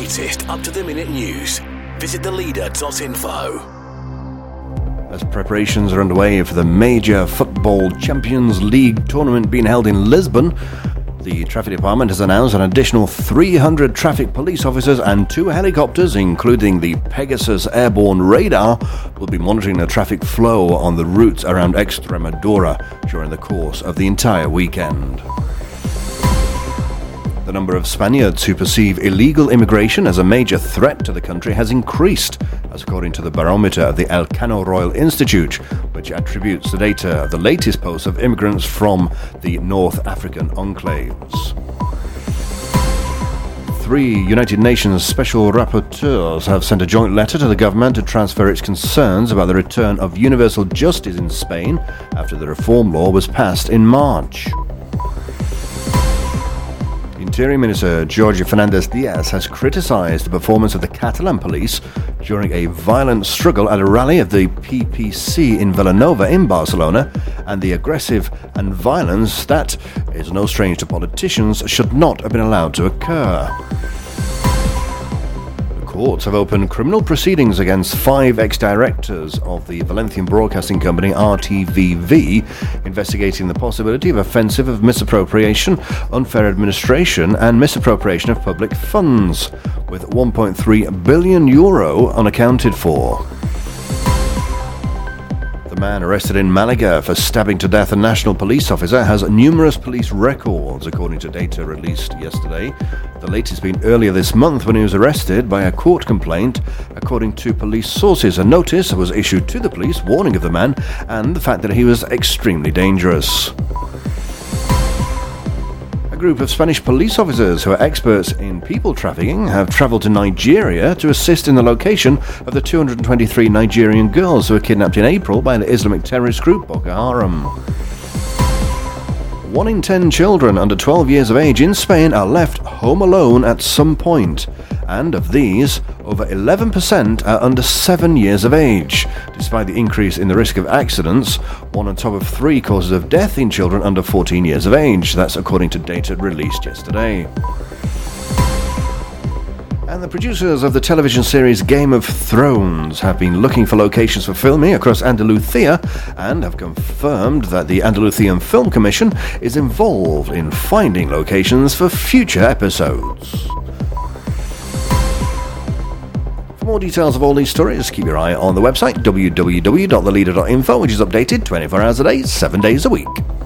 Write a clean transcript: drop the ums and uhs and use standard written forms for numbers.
latest up-to-the-minute news, visit theleader.info. As preparations are underway for the major Football Champions League tournament being held in Lisbon, the Traffic Department has announced an additional 300 traffic police officers and 2 helicopters, including the Pegasus airborne radar, will be monitoring the traffic flow on the routes around Extremadura during the course of the entire weekend. The number of Spaniards who perceive illegal immigration as a major threat to the country has increased, as according to the barometer of the Elcano Royal Institute, which attributes the data of the latest posts of immigrants from the North African enclaves. 3 United Nations special rapporteurs have sent a joint letter to the government to transfer its concerns about the return of universal justice in Spain after the reform law was passed in March. Interior Minister Jorge Fernandez-Diaz has criticised the performance of the Catalan police during a violent struggle at a rally of the PPC in Vilanova in Barcelona, and the aggressive and violence that is no strange to politicians should not have been allowed to occur. Courts have opened criminal proceedings against 5 ex-directors of the Valencian broadcasting company RTVV, investigating the possibility of offensive misappropriation, unfair administration and misappropriation of public funds, with €1.3 billion unaccounted for. The man arrested in Malaga for stabbing to death a national police officer has numerous police records, according to data released yesterday. The latest being earlier this month when he was arrested by a court complaint. According to police sources, a notice was issued to the police warning of the man and the fact that he was extremely dangerous. A group of Spanish police officers who are experts in people trafficking have travelled to Nigeria to assist in the location of the 223 Nigerian girls who were kidnapped in April by the Islamic terrorist group Boko Haram. 1 in 10 children under 12 years of age in Spain are left home alone at some point, and of these, over 11% are under 7 years of age. Despite the increase in the risk of accidents, 1 on top of 3 causes of death in children under 14 years of age. That's according to data released yesterday. And the producers of the television series Game of Thrones have been looking for locations for filming across Andalusia and have confirmed that the Andalusian Film Commission is involved in finding locations for future episodes. For more details of all these stories, keep your eye on the website www.theleader.info, which is updated 24 hours a day, 7 days a week.